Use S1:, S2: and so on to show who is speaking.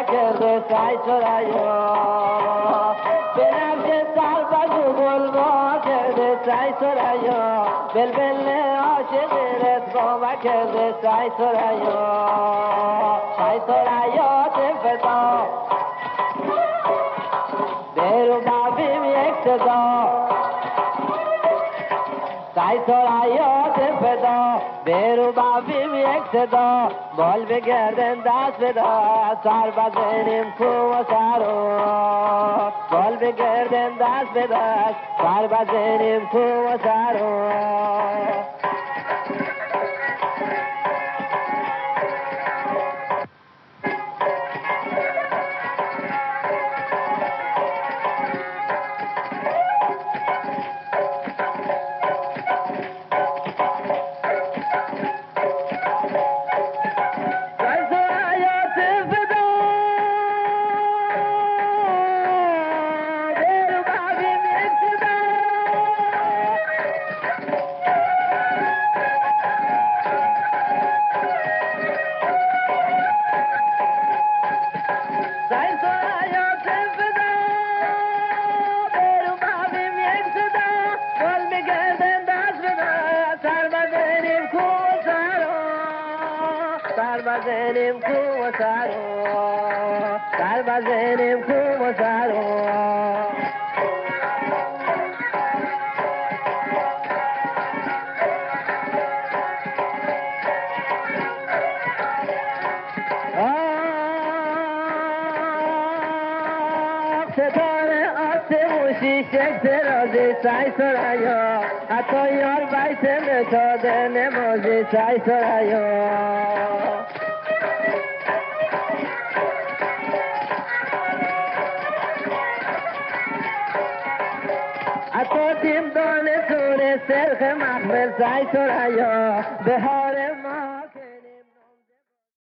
S1: کرده سعی سرایا بنفش سرباز و گلبا کرده سعی سرایا بلبل عاشق رتبا کرده سعی سرایا تفتا درو بابیم یک صدا سعی سرایات فدا برو بابیم یک صدا بال بگردن دست بدا سر بزنیم کو و سرو بال بگردن دست بدا سر بزنیم کو و سرو بزنیم کو و سرو سر بزنیم کو و سرو ستاره آسموشی شکل رازی سعی سرایا حتی یار بیت متاده نمازی سعی سرایا تیم دانه سور سرخ محمل سعی سرایا بهار ما